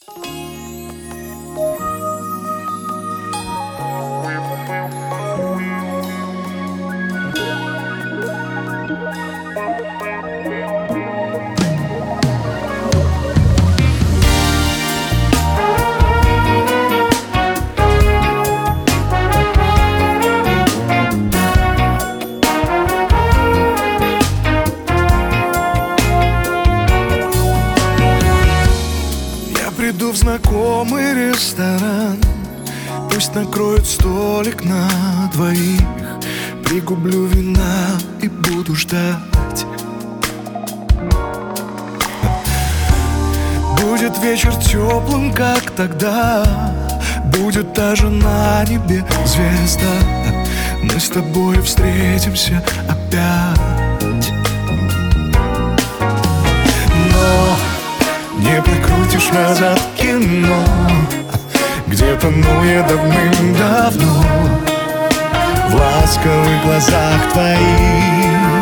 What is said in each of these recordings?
Приду в знакомый ресторан, пусть накроют столик на двоих. Пригублю вина и буду ждать. Будет вечер теплым, как тогда. Будет даже на небе звезда. Мы с тобой встретимся опять. Но не прикрутишь назад кино, где тону я давным-давно в ласковых глазах твоих.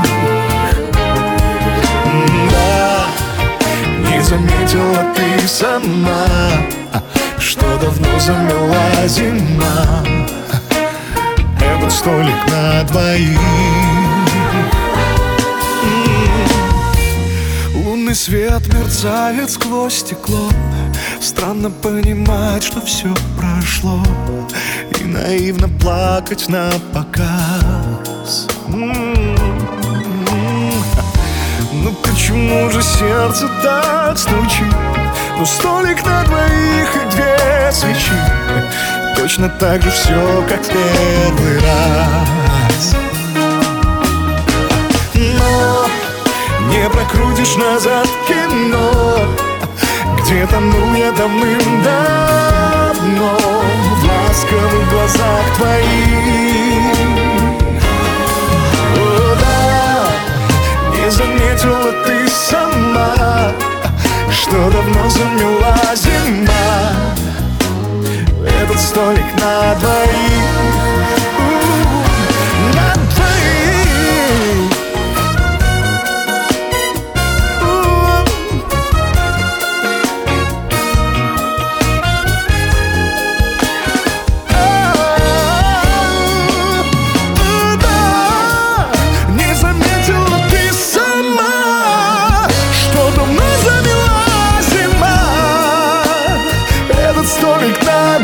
Да, не заметила ты сама, что давно замела зима этот столик на двоих. Лунный свет мерцает сквозь стекло. Странно понимать, что все прошло, и наивно плакать на показ. Ну почему же сердце так стучит? Ну столик на двоих и две свечи. Точно так же все, как в первый раз. Но не прокрутишь назад кино, где тону я давным-давно в ласковых глазах твоих. О, да, не заметила ты сама, что давно замела зима этот столик на двоих. На двоих. Столик на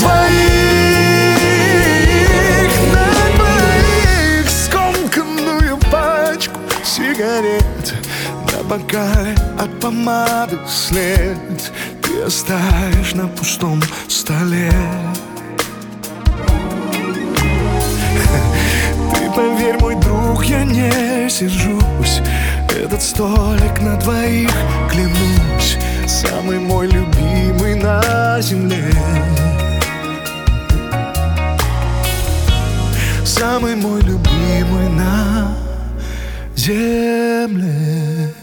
двоих, скомканную пачку сигарет на бокале от помады след ты оставишь на пустом столе. Ты поверь, мой друг, я не сержусь. Этот столик на двоих, клянусь, самый мой любимый на земле. Самый мой любимый на земле.